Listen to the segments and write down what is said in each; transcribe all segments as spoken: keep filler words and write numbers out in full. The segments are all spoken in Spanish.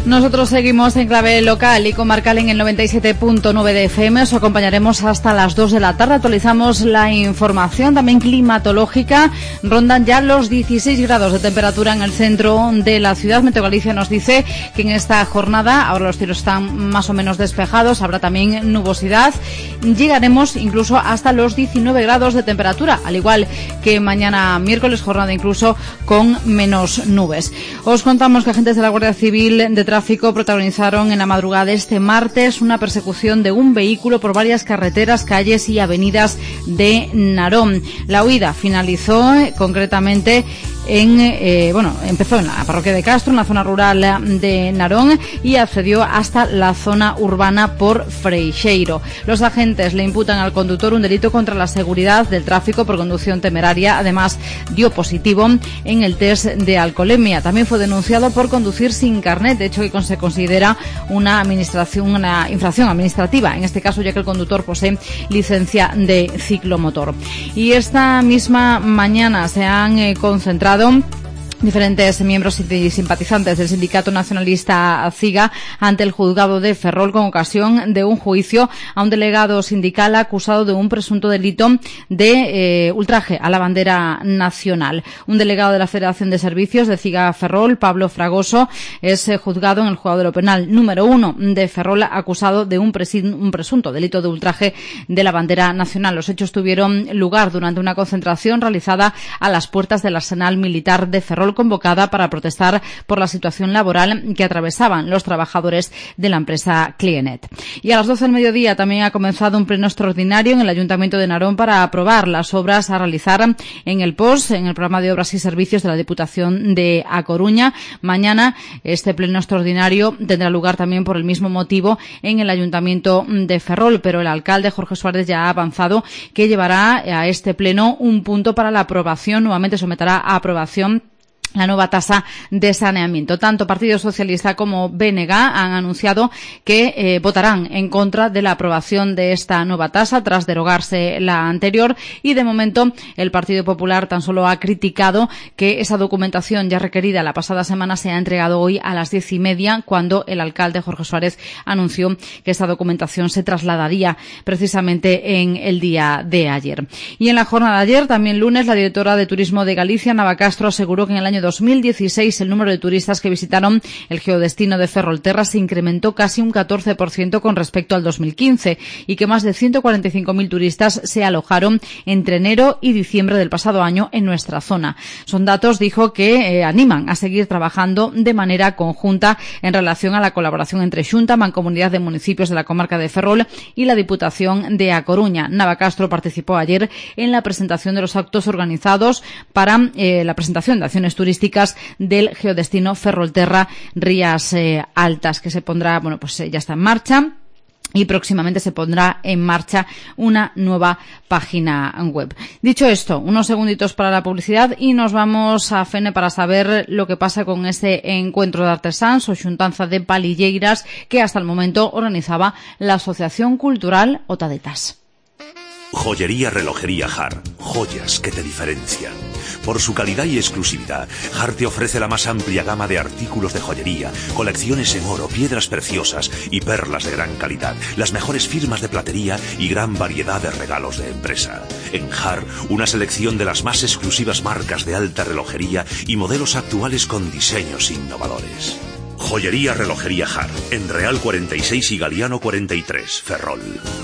Nosotros seguimos en clave local y comarcal en el noventa y siete punto nueve de F M. Os acompañaremos hasta las dos de la tarde. Actualizamos la información también climatológica. Rondan ya los dieciséis grados de temperatura en el centro de la ciudad. Meteo Galicia nos dice que en esta jornada, ahora los cielos están más o menos despejados, habrá también nubosidad. Llegaremos incluso hasta los diecinueve grados de temperatura, al igual que mañana miércoles, jornada incluso con menos nubes. Os contamos que agentes de la Guardia Civil de Tráfico protagonizaron en la madrugada de este martes una persecución de un vehículo por varias carreteras, calles y avenidas de Narón. La huida finalizó eh, concretamente en eh, bueno empezó en la parroquia de Castro, en la zona rural de Narón, y accedió hasta la zona urbana por Freixeiro. Los agentes le imputan al conductor un delito contra la seguridad del tráfico por conducción temeraria. Además, dio positivo en el test de alcoholemia. También fue denunciado por conducir sin carnet, de hecho que se considera una administración una infracción administrativa, en este caso ya que el conductor posee licencia de ciclomotor. Y esta misma mañana se han eh, concentrado diferentes miembros y simpatizantes del Sindicato Nacionalista CIGA ante el juzgado de Ferrol con ocasión de un juicio a un delegado sindical acusado de un presunto delito de eh, ultraje a la bandera nacional. Un delegado de la Federación de Servicios de CIGA Ferrol, Pablo Fragoso, es eh, juzgado en el juzgado de lo penal número uno de Ferrol acusado de un, un presunto delito de ultraje de la bandera nacional. Los hechos tuvieron lugar durante una concentración realizada a las puertas del Arsenal Militar de Ferrol, convocada para protestar por la situación laboral que atravesaban los trabajadores de la empresa Clienet. Y a las doce del mediodía también ha comenzado un pleno extraordinario en el Ayuntamiento de Narón para aprobar las obras a realizar en el P O S, en el Programa de Obras y Servicios de la Diputación de A Coruña. Mañana este pleno extraordinario tendrá lugar también por el mismo motivo en el Ayuntamiento de Ferrol, pero el alcalde Jorge Suárez ya ha avanzado que llevará a este pleno un punto para la aprobación, nuevamente someterá a aprobación la nueva tasa de saneamiento. Tanto Partido Socialista como B N G han anunciado que eh, votarán en contra de la aprobación de esta nueva tasa tras derogarse la anterior, y de momento el Partido Popular tan solo ha criticado que esa documentación ya requerida la pasada semana se ha entregado hoy a las diez y media, cuando el alcalde Jorge Suárez anunció que esta documentación se trasladaría precisamente en el día de ayer. Y en la jornada de ayer, también lunes, la directora de Turismo de Galicia, Nava Castro, aseguró que en el año dos mil dieciséis el número de turistas que visitaron el geodestino de Ferrolterra se incrementó casi un catorce por ciento con respecto al dos mil quince, y que más de ciento cuarenta y cinco mil turistas se alojaron entre enero y diciembre del pasado año en nuestra zona. Son datos, dijo, que eh, animan a seguir trabajando de manera conjunta en relación a la colaboración entre Xunta, Mancomunidad de Municipios de la comarca de Ferrol y la Diputación de A Coruña. Nava Castro participó ayer en la presentación de los actos organizados para eh, la presentación de acciones turísticas del geodestino Ferrolterra Rías eh, Altas, que se pondrá, bueno, pues eh, ya está en marcha. Y próximamente se pondrá en marcha una nueva página web. Dicho esto, unos segunditos para la publicidad y nos vamos a Fene para saber lo que pasa con este encuentro de artesáns o xuntanza de palilleiras que hasta el momento organizaba la Asociación Cultural Otadetas. Joyería Relojería Har, joyas que te diferencian. Por su calidad y exclusividad, Har te ofrece la más amplia gama de artículos de joyería, colecciones en oro, piedras preciosas y perlas de gran calidad, las mejores firmas de platería y gran variedad de regalos de empresa. En Har, una selección de las más exclusivas marcas de alta relojería y modelos actuales con diseños innovadores. Joyería Relojería Har, en Real cuarenta y seis y Galiano cuarenta y tres, Ferrol.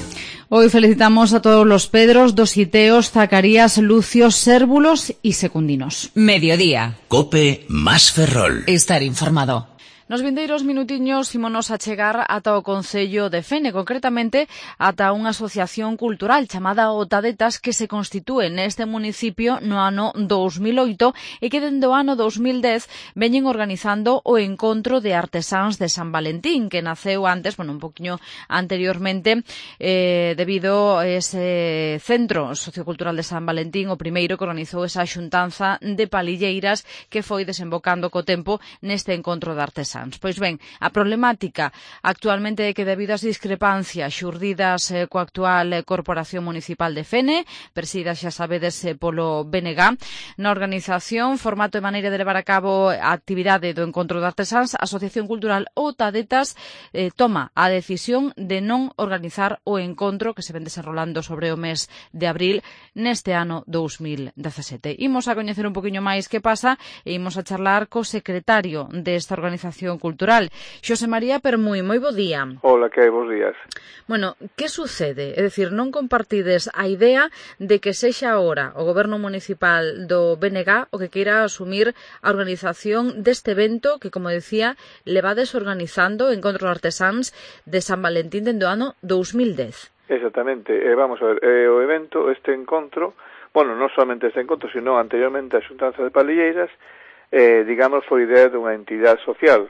Hoy felicitamos a todos los Pedros, Dositeos, Zacarías, Lucios, Sérvulos y Secundinos. Mediodía. Cope más Ferrol. Estar informado. Nos vindeiros minutiños ímonos a chegar ata o Concello de Fene, concretamente ata unha asociación cultural chamada Otadetas que se constitúe neste municipio no ano dos mil oito e que dende o ano dos mil dez veñen organizando o encontro de artesáns de San Valentín, que naceu antes, bueno, un poquinho anteriormente, eh, debido a ese centro sociocultural de San Valentín, o primeiro que organizou esa xuntanza de palilleiras que foi desembocando co tempo neste encontro de artesáns. artesáns. Pois ben, a problemática actualmente é que debido ás discrepancias xurdidas eh, coa actual eh, Corporación Municipal de Fene, presidida xa sabedes eh, polo B N G, na organización, formato e maneira de levar a cabo a actividade do Encontro de Artesáns, a Asociación Cultural Otadetas eh, toma a decisión de non organizar o encontro que se ven desenrolando sobre o mes de abril neste ano dous mil dezasete. Imos a coñecer un poquinho máis que pasa e imos a charlar co secretario desta organización cultural, Xosé María Permui. Moi bo día. Hola, que hai, bons días. Bueno, que sucede? É dicir, non compartides a idea de que sexa agora o Goberno Municipal do B N G o que queira asumir a organización deste evento que, como decía, levades organizando Encontro de Artesáns de San Valentín dende o ano dous mil dez. Exactamente. Eh, vamos a ver, eh, o evento, este encontro, bueno, non solamente este encontro, sino anteriormente a Xuntanza de Palilleiras, eh, digamos, foi idea dunha entidade social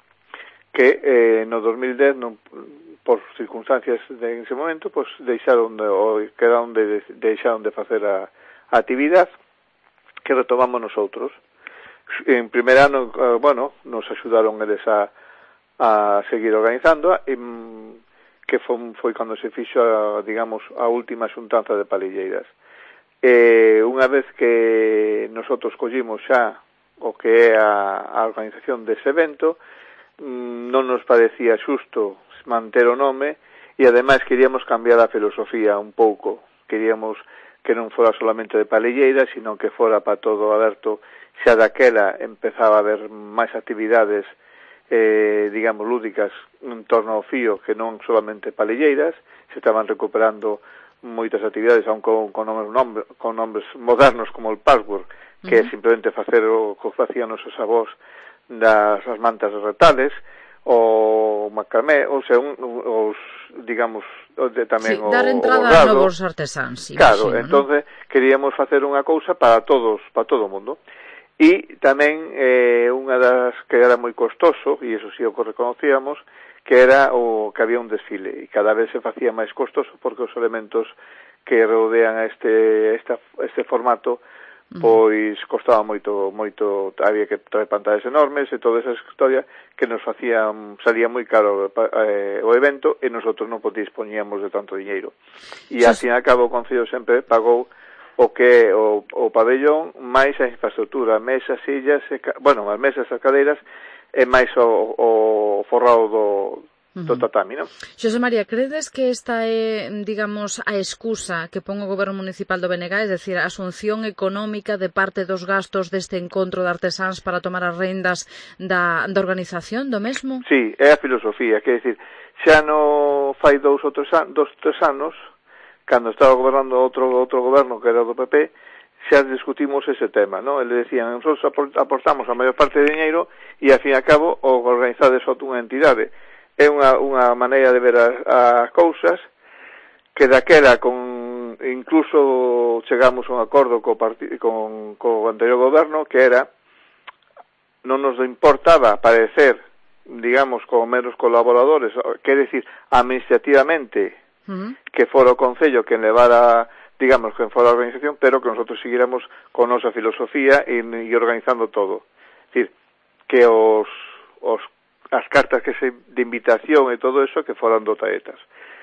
que eh, no dos mil dez, non, por circunstancias de, en ese momento, pues deixaron de, ou quedaron de, deixaron de facer a, a actividade que retomamos nosotros. En primer ano, eh, bueno, nos axudaron eles a, a seguir organizando, e, que foi, foi cando se fixo, a, digamos, a última xuntanza de Palilleiras. Eh, unha vez que nosotros collimos xa o que é a, a organización dese evento, non nos parecía xusto manter o nome e ademais queríamos cambiar a filosofía un pouco. Queríamos que non fora solamente de Palilleiras, sino que fora para todo aberto. Xa daquela empezaba a haber máis actividades, eh, digamos, lúdicas en torno ao fío que non solamente Palilleiras. Se estaban recuperando moitas actividades, aun con, con, nombres, con nombres modernos como el password, que é uh -huh. simplemente facer o que facían os avós das as mantas retales, o macramé, ou sea, un, os, digamos, de, tamén sí, dar o, entrada o a novos artesáns. Claro, imagino, entonces ¿no? Queríamos facer unha cousa para todos, para todo o mundo. E tamén eh, unha das que era moi costoso, e iso sí o que reconocíamos, que era o que había un desfile, e cada vez se facía máis costoso porque os elementos que rodean a este, esta, este formato pois costaba moito, moito, había que traer pantallas enormes e toda esa historia que nos facía, salía moi caro eh, o evento e nosotros non dispoñíamos de tanto diñeiro. E ao fin e ao cabo o Concello sempre pagou o que é o, o pabellón máis a infraestructura, mesas, sillas, e, bueno, as mesas, as cadeiras e máis o, o forrado do do tatami, non? Xosé María, credes que esta é, digamos, a excusa que pon o Goberno Municipal do B N G, é dicir, a asunción económica de parte dos gastos deste encontro de artesáns para tomar as rendas da, da organización do mesmo? Sí, é a filosofía, que é dicir, xa no fai dous ou tres, an, dos, tres anos, cando estaba gobernando outro, outro goberno que era do P P, xa discutimos ese tema, non? Ele decían, nosotros aportamos a maior parte de diñeiro e, ao fin e ao cabo, o organizades outra unha entidade. É unha, unha maneira de ver as, as cousas que daquela con incluso chegamos a un acordo co, partido, con, co anterior goberno que era non nos importaba parecer, digamos, como meros colaboradores, quer decir, administrativamente uh-huh. que fora o Concello que levara, digamos, que fora a organización, pero que nosotros siguiéramos con nosa filosofía e, e organizando todo. Es decir, que os, os as cartas que se de invitación e todo eso que foran do Taetas.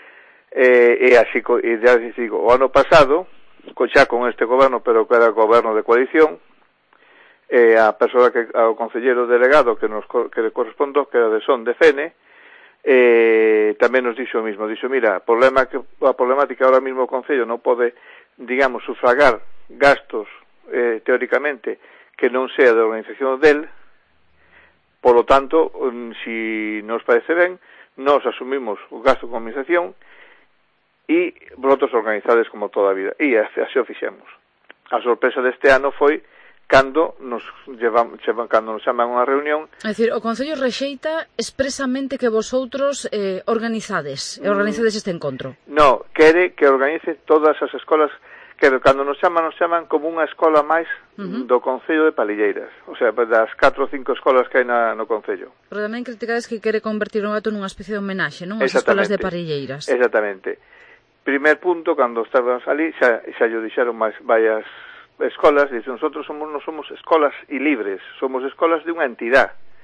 Eh, e así, e ya digo, o ano pasado, xa con este goberno, pero que era goberno de coalición, eh, a persoa que, ao concellero delegado que nos que le correspondou, que era de Son de Fene, eh, tamén nos dixo o mismo, dixo, mira, problema que, a problemática ahora mismo o Concello non pode, digamos, sufragar gastos, eh, teóricamente, que non sea de organización del. Por lo tanto, si nos parece ben, nos asumimos o gasto de administración e vosotros organizades como toda a vida. E así o fixemos. A sorpresa deste ano foi cando nos llevan, cando nos chaman a unha reunión. É dicir, o Concello rexeita expresamente que vosotros eh, organizades, mm, organizades este encontro. No, quere que organice todas as escolas, que cando nos chaman, nos chaman como unha escola máis uh-huh. do Concello de Palilleiras, o sea, das catro ou cinco escolas que hai na, no Concello. Pero tamén criticades que quere convertir o gato nunha especie de homenaxe, non? As escolas de Palilleiras. Exactamente. Primer punto, cando estábamos ali, xa, xa yo dixeron máis varias escolas, dice, nosotros somos, non somos escolas e libres, somos escolas de unha entidade.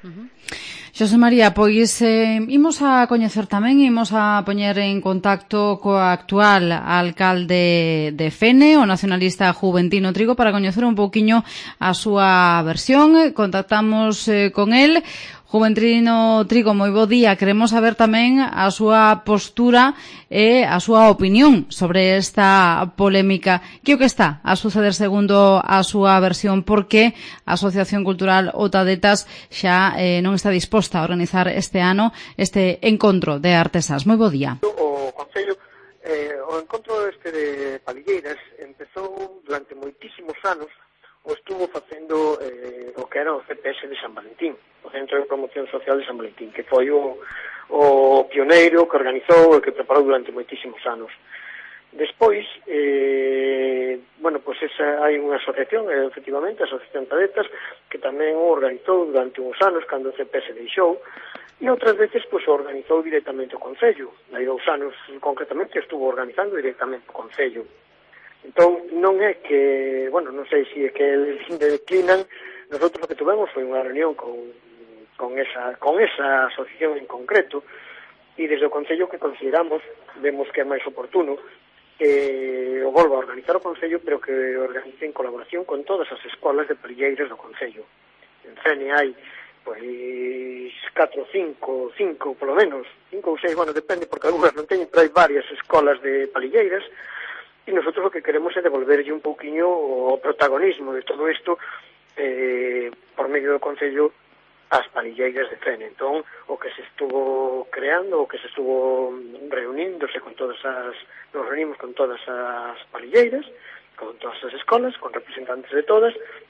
Uh-huh. Xosé María, pois eh, imos a coñecer tamén, imos a poñer en contacto coa actual alcalde de Fene, o nacionalista Juventino Trigo, para coñecer un pouquiño a súa versión. Contactamos eh, con el. Juventino Trigo, moi bo día. Queremos saber tamén a súa postura e a súa opinión sobre esta polémica. Que o que está a suceder segundo a súa versión? Porque a Asociación Cultural Otadetas xa eh, non está disposta a organizar este ano este encontro de artesás. Moi bo día. O Concello, eh, o encontro este de Palilleiras empezou durante moitísimos anos, o estuvo facendo eh, o que era o C P S de San Valentín, o Centro de Promoción Social de San Valentín, que foi o, o pioneiro que organizou e que preparou durante moitísimos anos. Despois, eh, bueno, pois pues esa, hai unha asociación, eh, efectivamente, a Asociación Tadetas, que tamén o organizou durante uns anos, cando o C P S deixou, e outras veces, pois, pues, o organizou directamente o Concello. Hai dous anos, concretamente, estuvo organizando directamente o Concello. Entón, non é que, bueno, non sei se é que eles declinan. Nosotros o que tuvemos foi unha reunión con, con, esa, con esa asociación en concreto, e desde o Concello que consideramos, vemos que é máis oportuno que o volva a organizar o Concello, pero que o organice en colaboración con todas as escolas de palilleiras do Concello. En Fene hai, pois, catro, cinco, cinco, polo menos, cinco ou seis, bueno, depende, porque algunhas non teñen, pero hai varias escolas de palilleiras. E nosotros o que queremos é devolverlle un pouquiño o protagonismo de todo isto eh, por medio do Concello ás palilleiras de Fene. Entón, o que se estuvo creando, o que se estuvo reuníndose con todas as... Nos reunimos con todas as palilleiras, con todas as escolas, con representantes de todas,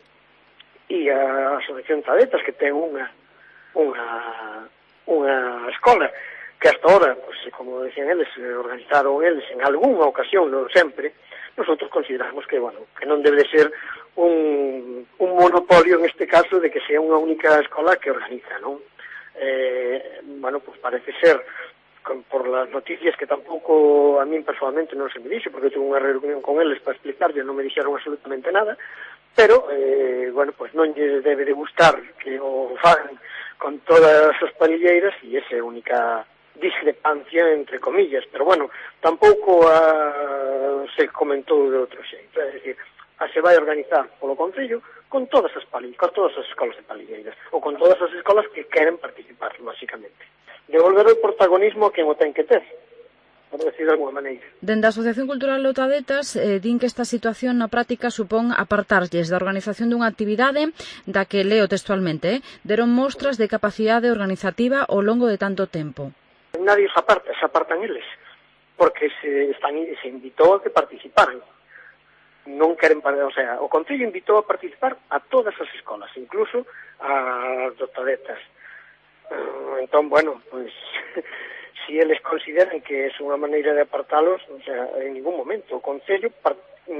e a Asociación Tadetas, que ten unha unha unha escola que hasta ahora, pues, como decían eles, organizaron eles en algunha ocasión, non sempre. Nosotros consideramos que, bueno, que non debe de ser un, un monopolio en este caso de que sea unha única escola que organiza, non? Eh, bueno, pues parece ser, con, por las noticias que tampouco a min personalmente non se me dixo, porque tuve unha reunión con eles para explicarlle, non me dixeron absolutamente nada, pero, eh, bueno, pues non lle debe de gustar que o fagan con todas as palilleiras, e esa é a única discrepancia, entre comillas, pero bueno, tampouco a, se comentou de outro xeito, é dicir, a se vai organizar polo Concello con todas as palilleiras, con todas as escolas de palilleiras, ou con todas as escolas que queren participar, basicamente. Devolver o protagonismo a quen o ten que ter, por decir de alguma maneira. Dende a Asociación Cultural Otadetas eh, din que esta situación na práctica supón apartarlles da organización dunha actividade da que, leo textualmente, eh, deron mostras de capacidade organizativa ao longo de tanto tempo. Nadie se aparta, se apartan eles, porque se, están, se invitou a que participaran. Non queren, o sea, o Concello invitou a participar a todas as escolas, incluso as Otadetas. Uh, entón, bueno, pues, si eles consideran que é unha maneira de apartalos, o sea, en ningún momento. O Concello part,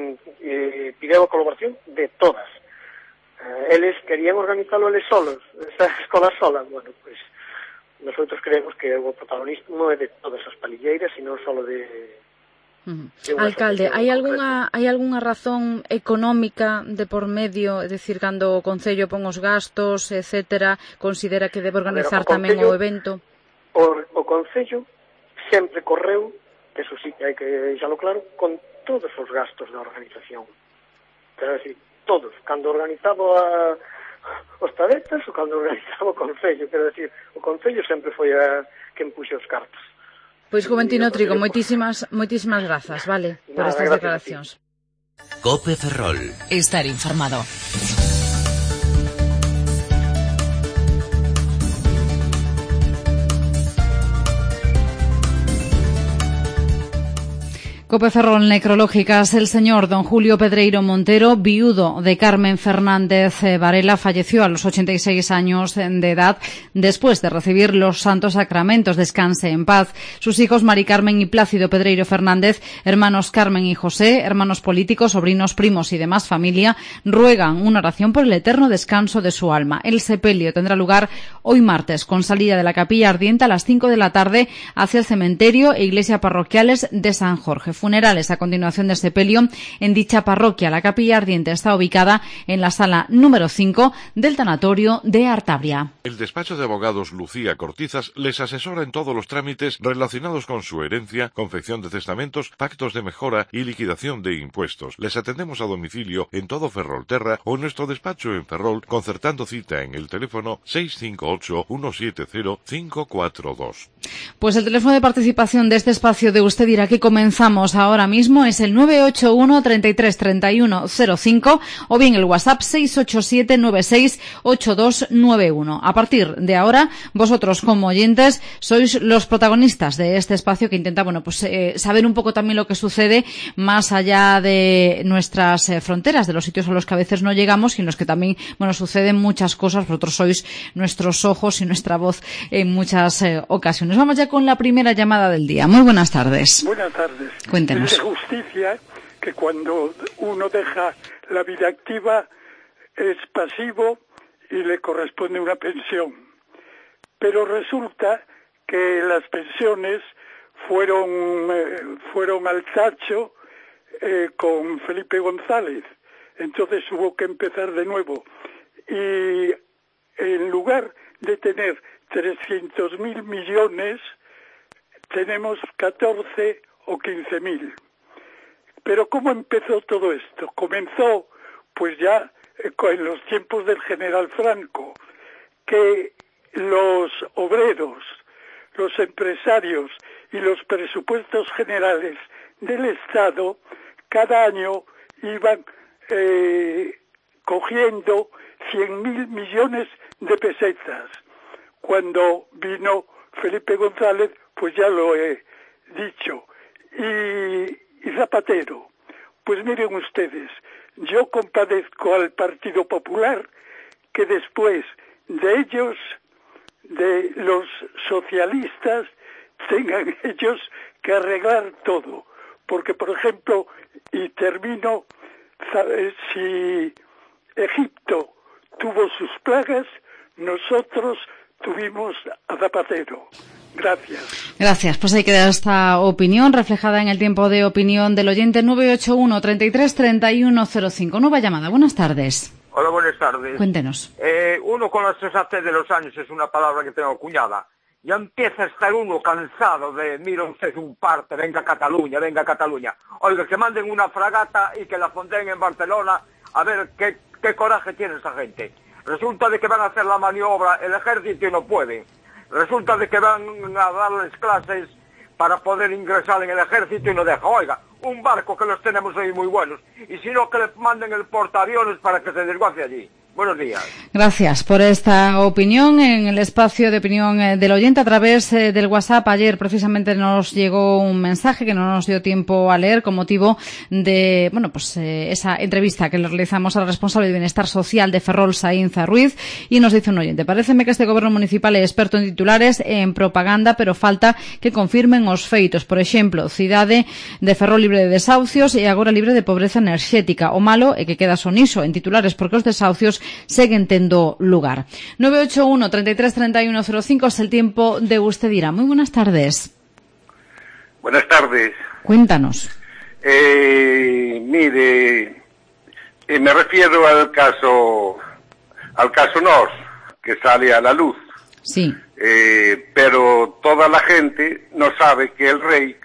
eh, pideu a colaboración de todas. Uh, eles querían organizalo eles solos, esas escolas solas, bueno, pues, nosotros creemos que o protagonismo é de todas as palilleiras e non só de... Uh-huh. Alcalde, hai algunha hai algunha razón económica de por medio, é dicir, cando o Concello pon os gastos, etcétera, considera que debe organizar ver, o tamén Concello, o evento? O, o Concello sempre correu, eso sí que hai que deixalo claro, con todos os gastos da organización. Quero decir, todos. Cando organizaba a os Tadetas ou cando organizaba o Concello, quero decir, o Concello sempre foi a quen puxe os cartos. Pois, Juventino Trigo, moitísimas moitísimas grazas, vale, por estas declaracións. Cope Ferrol. Estar informado. Cope Ferrol Necrológicas. El señor don Julio Pedreiro Montero, viudo de Carmen Fernández Varela, falleció a los ochenta y seis años de edad después de recibir los santos sacramentos. Descanse en paz. Sus hijos Mari Carmen y Plácido Pedreiro Fernández, hermanos Carmen y José, hermanos políticos, sobrinos, primos y demás familia, ruegan una oración por el eterno descanso de su alma. El sepelio tendrá lugar hoy martes, con salida de la capilla ardiente a las cinco de la tarde hacia el cementerio e iglesia parroquiales de San Jorge. funerales a continuación del sepelio en dicha parroquia. La capilla ardiente está ubicada en la sala número cinco del tanatorio de Artabria. El despacho de abogados Lucía Cortizas les asesora en todos los trámites relacionados con su herencia, confección de testamentos, pactos de mejora y liquidación de impuestos. Les atendemos a domicilio en todo Ferrolterra o en nuestro despacho en Ferrol, concertando cita en el teléfono seis cinco ocho, uno siete cero, cinco cuatro dos. Pues el teléfono de participación de este espacio de Usted Dirá que comenzamos ahora mismo es el nueve ocho uno, treinta y tres, treinta y uno, cero cinco o bien el WhatsApp seis ocho siete, nueve seis, ocho dos nueve uno. A partir de ahora, vosotros como oyentes sois los protagonistas de este espacio que intenta, bueno, pues eh, saber un poco también lo que sucede más allá de nuestras eh, fronteras, de los sitios a los que a veces no llegamos y en los que también, bueno, suceden muchas cosas. Vosotros sois nuestros ojos y nuestra voz en muchas eh, ocasiones. Vamos ya con la primera llamada del día. Muy buenas tardes. Buenas tardes. Cuéntenos. Es de justicia que cuando uno deja la vida activa es pasivo y le corresponde una pensión. Pero resulta que las pensiones fueron, eh, fueron al tacho eh, con Felipe González. Entonces hubo que empezar de nuevo. Y en lugar de tener trescientos mil millones, tenemos catorce o quince mil. Pero ¿cómo empezó todo esto? Comenzó pues ya eh, en los tiempos del general Franco, que los obreros, los empresarios y los presupuestos generales del Estado cada año iban eh, cogiendo cien mil millones de pesetas. Cuando vino Felipe González, pues ya lo he dicho. Y, y Zapatero, pues miren ustedes, yo compadezco al Partido Popular que después de ellos, de los socialistas, tengan ellos que arreglar todo. Porque, por ejemplo, y termino, si Egipto tuvo sus plagas, nosotros tuvimos a Zapatero. Gracias. Gracias. Pues ahí queda esta opinión reflejada en el tiempo de opinión del oyente nueve ocho uno, treinta y tres, treinta y uno, cero cinco. Nueva llamada. Buenas tardes. Hola, buenas tardes. Cuéntenos. Eh, uno con la sensatez de los años es una palabra que tengo acuñada. Ya empieza a estar uno cansado de, mira usted un parte, venga a Cataluña, venga a Cataluña. Oiga, que manden una fragata y que la fondeen en Barcelona, a ver qué, qué coraje tiene esa gente. Resulta de que van a hacer la maniobra el ejército y no pueden. Resulta de que van a darles clases para poder ingresar en el ejército y no deja. Oiga, un barco que los tenemos ahí muy buenos. Y si no, que le manden el portaaviones para que se desguace allí. Buenos días. Gracias por esta opinión en el espacio de opinión eh, del oyente a través eh, del WhatsApp. Ayer precisamente nos llegó un mensaje que no nos dio tiempo a leer con motivo de, bueno, pues eh, esa entrevista que le realizamos al responsable de Bienestar Social de Ferrol, Saínza Ruiz, y nos dice un oyente: paréceme que este gobierno municipal é experto en titulares e en propaganda, pero falta que confirmen os feitos. Por exemplo, cidade de Ferrol libre de desahucios e agora libre de pobreza enerxética. O malo é que queda son iso en titulares, porque os desahucios seguen tendo lugar. nueve ocho uno, treinta y tres, treinta y uno, cero cinco es el tiempo de Usted Dirá. Muy buenas tardes. Buenas tardes. Cuéntanos. Eh, mire, eh, me refiero al caso, al caso Nos, que sale a la luz. Sí. Eh, pero toda la gente no sabe que el rey,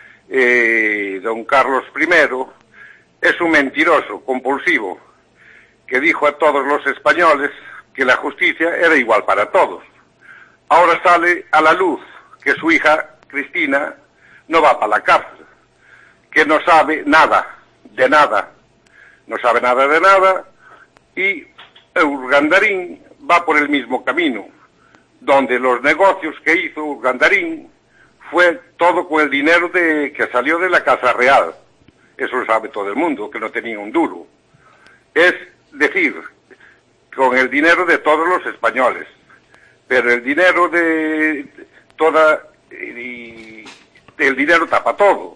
eh, don Carlos primero, es un mentiroso compulsivo, que dijo a todos los españoles que la justicia era igual para todos. Ahora sale a la luz que su hija, Cristina, no va para la cárcel, que no sabe nada, de nada, no sabe nada de nada, y Urgandarín va por el mismo camino, donde los negocios que hizo Urgandarín fue todo con el dinero de, que salió de la Casa Real. Eso lo sabe todo el mundo, que no tenía un duro. Es decir, con el dinero de todos los españoles, pero el dinero de toda, y el dinero tapa todo.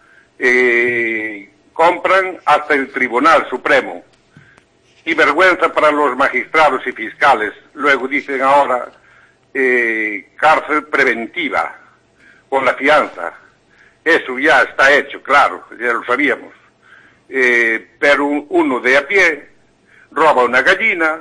Eh, compran hasta el Tribunal Supremo. Y vergüenza para los magistrados y fiscales. Luego dicen ahora eh, cárcel preventiva con la fianza. eso ya está hecho, claro, ya lo sabíamos. Eh, pero uno de a pie roba una gallina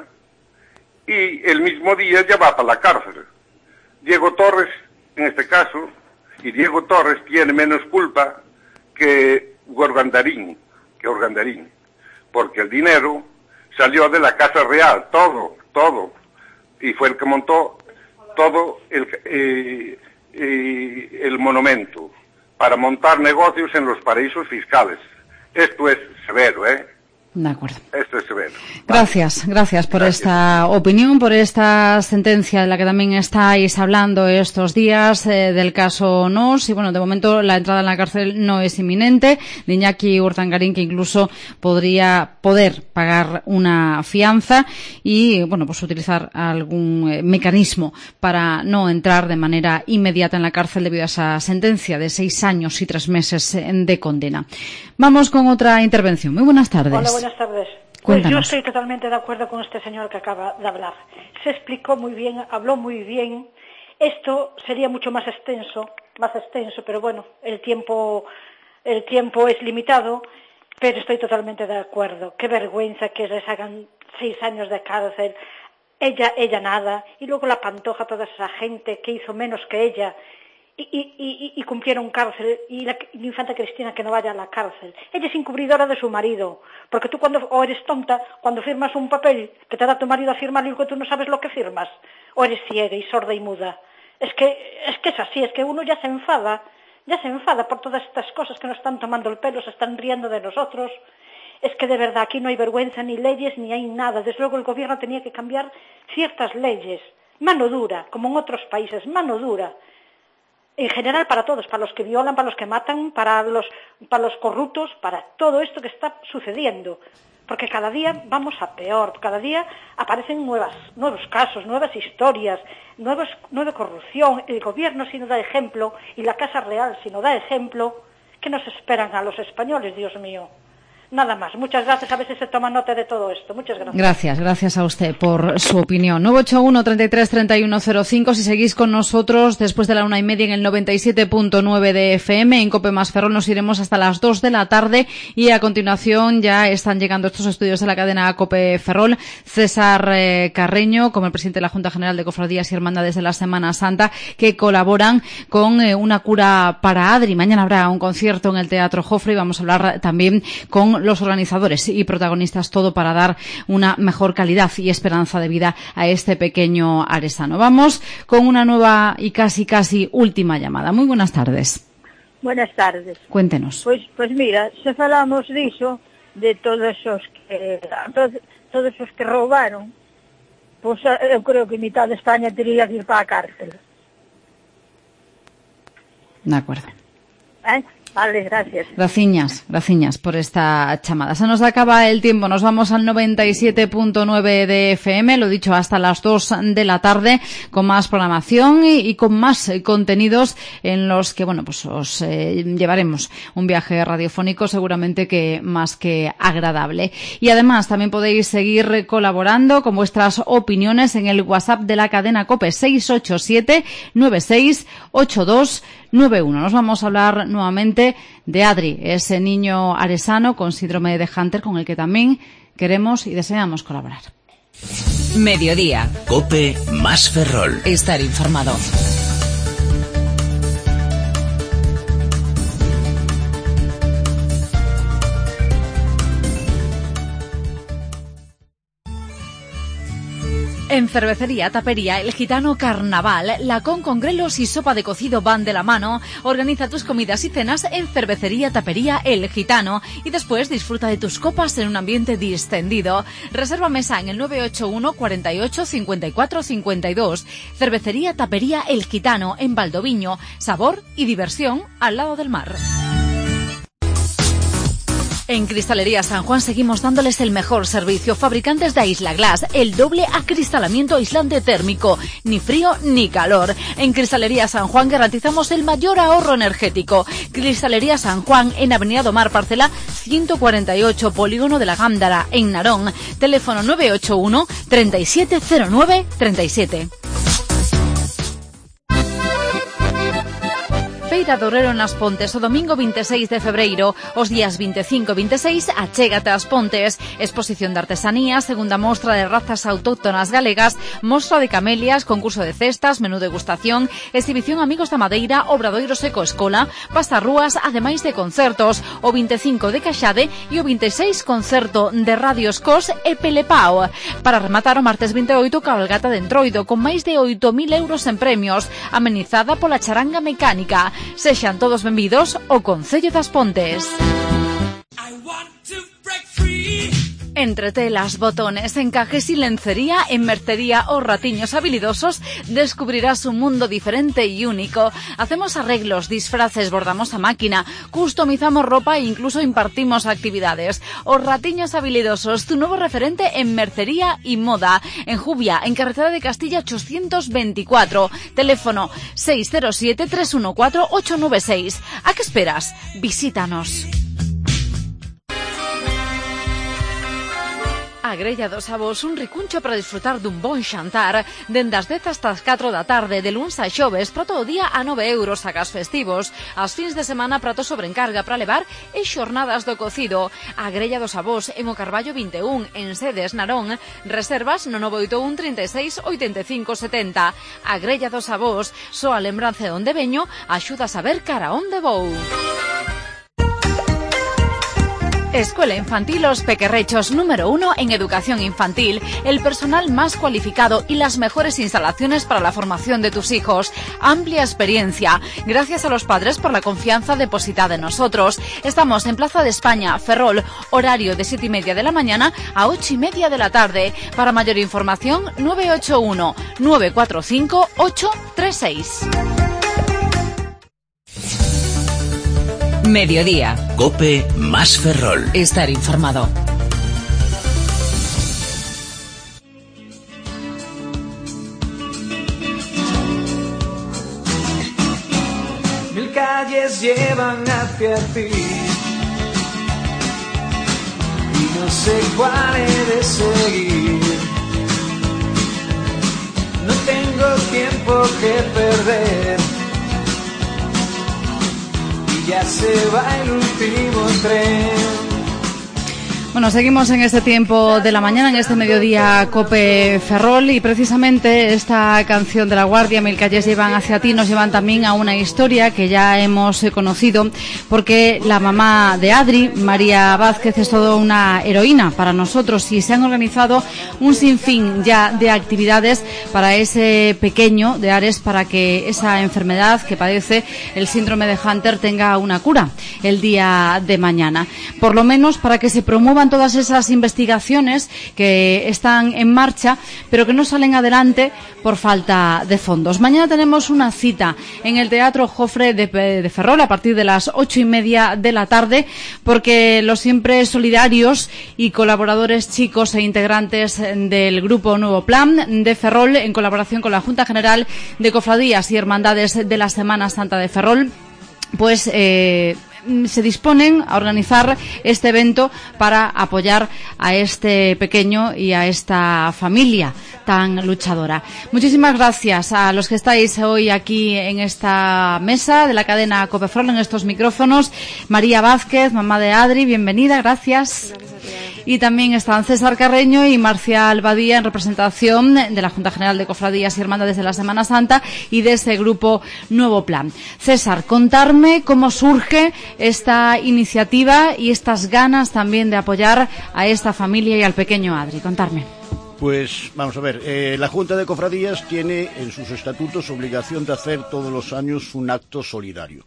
y el mismo día ya va para la cárcel. Diego Torres, en este caso, y Diego Torres tiene menos culpa que Gorgandarín, que Organdarín, porque el dinero salió de la Casa Real, todo, todo, y fue el que montó todo el, eh, eh, el monumento para montar negocios en los paraísos fiscales. Esto es severo, ¿eh? De acuerdo. Esto es severo. Gracias, gracias por Gracias. esta opinión, por esta sentencia de la que también estáis hablando estos días, eh, del caso Nos. Y bueno, de momento la entrada en la cárcel no es inminente. De Iñaki Urdangarín, que incluso podría poder pagar una fianza y, bueno, pues utilizar algún eh, mecanismo para no entrar de manera inmediata en la cárcel debido a esa sentencia de seis años y tres meses de condena. Vamos con otra intervención. Muy buenas tardes. Hola, buenas tardes. Pues yo estoy totalmente de acuerdo con este señor que acaba de hablar. Se explicó muy bien, habló muy bien. Esto sería mucho más extenso, más extenso, pero bueno, el tiempo, el tiempo es limitado, pero estoy totalmente de acuerdo. Qué vergüenza que les hagan seis años de cárcel. Ella, ella nada, y luego la Pantoja, toda esa gente que hizo menos que ella. Y, y, y, y cumplieron cárcel, y la, y la infanta Cristina que no vaya a la cárcel. Ella es encubridora de su marido, porque tú cuando, o eres tonta, cuando firmas un papel que te da tu marido a firmar y que tú no sabes lo que firmas, o eres ciega y sorda y muda. Es que, es que es así, es que uno ya se enfada, ya se enfada por todas estas cosas que nos están tomando el pelo, se están riendo de nosotros. Es que de verdad aquí no hay vergüenza, ni leyes, ni hay nada. Desde luego el gobierno tenía que cambiar ciertas leyes, mano dura, como en otros países, mano dura. En general para todos, para los que violan, para los que matan, para los, para los corruptos, para todo esto que está sucediendo. Porque cada día vamos a peor, cada día aparecen nuevas, nuevos casos, nuevas historias, nuevos, nueva corrupción. El gobierno si no da ejemplo, y la Casa Real si no da ejemplo, ¿qué nos esperan a los españoles, Dios mío? Nada más. Muchas gracias. A veces se toma nota de todo esto. Muchas gracias. Gracias, gracias a usted por su opinión. nueve ocho uno, treinta y tres, treinta y uno cero cinco. Si seguís con nosotros después de la una y media en el noventa y siete punto nueve de F M, en Cope más Ferrol nos iremos hasta las dos de la tarde y a continuación ya están llegando estos estudios de la cadena Cope Ferrol. César eh, Carreño, como el presidente de la Junta General de Cofradías y Hermandades de la Semana Santa, que colaboran con eh, una cura para Adri. Mañana habrá un concierto en el Teatro Jofre y vamos a hablar también con los organizadores y protagonistas, todo para dar una mejor calidad y esperanza de vida a este pequeño aresano. Vamos con una nueva y casi casi última llamada. Muy buenas tardes. Buenas tardes. Cuéntenos. Pois, pois mira, se falamos diso, de todos os que todos, todos os que roubaron, pois eu creo que mitad de España teria que ir para a cárcel. De acuerdo. ¿Eh? Vale, gracias. Graciñas, graciñas por esta chamada. Se nos acaba el tiempo, nos vamos al noventa y siete punto nueve de F M, lo dicho, hasta las dos de la tarde, con más programación y, y con más eh, contenidos en los que, bueno, pues os eh, llevaremos un viaje radiofónico seguramente que más que agradable. Y además también podéis seguir colaborando con vuestras opiniones en el WhatsApp de la cadena COPE seis ocho siete, nueve seis ocho dos nueve uno. Nos vamos a hablar nuevamente de Adri, ese niño aresano con síndrome de Hunter con el que también queremos y deseamos colaborar. Mediodía. COPE más Ferrol. Estar informado. En Cervecería Tapería El Gitano Carnaval, lacón con grelos y sopa de cocido van de la mano. Organiza tus comidas y cenas en Cervecería Tapería El Gitano y después disfruta de tus copas en un ambiente distendido. Reserva mesa en el nueve ocho uno, cuarenta y ocho, cincuenta y cuatro cincuenta y dos. Cervecería Tapería El Gitano en Valdoviño. Sabor y diversión al lado del mar. En Cristalería San Juan seguimos dándoles el mejor servicio. Fabricantes de Isla Glass, el doble acristalamiento aislante térmico, ni frío ni calor. En Cristalería San Juan garantizamos el mayor ahorro energético. Cristalería San Juan en Avenida Domar, parcela ciento cuarenta y ocho, Polígono de la Gándara, en Narón. Teléfono nueve ocho uno, treinta y siete cero nueve, treinta y siete. Feira do Obrero en As Pontes o domingo veintiséis de febreiro. Os días veinticinco e veintiséis achégate ás Pontes. Exposición de artesanía, segunda mostra de razas autóctonas galegas, mostra de camelias, concurso de cestas, menú degustación, exhibición Amigos da Madeira, obradoiro seco escola, pasarrúas, ademais de concertos. O veinticinco de Caxade e o veintiséis concerto de Radios Cos e Pelepao. Para rematar o martes veintiocho, cabalgata de Entroido con máis de oito mil euros en premios, amenizada pola charanga mecánica. Sexan todos benvidos ao Concello das Pontes. Entre telas, botones, encajes y lencería, en Mercería Os Ratiños Habilidosos descubrirás un mundo diferente y único. Hacemos arreglos, disfraces, bordamos a máquina, customizamos ropa e incluso impartimos actividades. Os Ratiños Habilidosos, tu nuevo referente en mercería y moda. En Jubia, en Carretera de Castilla ochocientos veinticuatro. Teléfono seis cero siete, tres uno cuatro, ocho nueve seis. ¿A qué esperas? Visítanos. Agrellados a vos un ricuncho para disfrutar dun bon xantar dende as dez hasta as catro da tarde, de luns a xoves, prato do día a nove euros, sacas festivos. As fins de semana, prato sobre encarga para levar e xornadas do cocido. Agrellados a vos en o Carballo vinte e un, en Sedes, Narón. Reservas no nove oito un, trinta e seis, oitenta e cinco setenta. Agrellados a vos, só a lembranza de onde veño axuda a saber cara onde vou. Escuela Infantil Los Pequerrechos, número uno en educación infantil, el personal más cualificado y las mejores instalaciones para la formación de tus hijos. Amplia experiencia. Gracias a los padres por la confianza depositada en nosotros. Estamos en Plaza de España, Ferrol, horario de siete y media de la mañana a ocho y media de la tarde. Para mayor información, nueve ocho uno, nueve cuatro cinco, ocho tres seis. Mediodía. COPE más Ferrol. Estar informado. Mil calles llevan hacia ti y no sé cuál he de seguir. No tengo tiempo que perder. Ya se va el último tren. Bueno, seguimos en este tiempo de la mañana, en este mediodía COPE Ferrol, y precisamente esta canción de La Guardia, Mil calles llevan hacia ti, nos llevan también a una historia que ya hemos conocido, porque la mamá de Adri, María Vázquez, es toda una heroína para nosotros y se han organizado un sinfín ya de actividades para ese pequeño de Ares, para que esa enfermedad que padece, el síndrome de Hunter, tenga una cura el día de mañana. Por lo menos para que se promuevan todas esas investigaciones que están en marcha, pero que no salen adelante por falta de fondos. Mañana tenemos una cita en el Teatro Jofre de, de Ferrol a partir de las ocho y media de la tarde, porque los siempre solidarios y colaboradores chicos e integrantes del Grupo Nuevo Plan de Ferrol, en colaboración con la Junta General de Cofradías y Hermandades de la Semana Santa de Ferrol, pues eh, se disponen a organizar este evento para apoyar a este pequeño y a esta familia tan luchadora. Muchísimas gracias a los que estáis hoy aquí en esta mesa de la cadena COPE Ferrol, en estos micrófonos. María Vázquez, mamá de Adri, bienvenida, gracias. Gracias a ti. Y también están César Carreño y Marcial Badía en representación de la Junta General de Cofradías y Hermandades de la Semana Santa y de ese Grupo Nuevo Plan. César, contarme cómo surge esta iniciativa y estas ganas también de apoyar a esta familia y al pequeño Adri. Contarme. Pues vamos a ver, eh, la Junta de Cofradías tiene en sus estatutos obligación de hacer todos los años un acto solidario.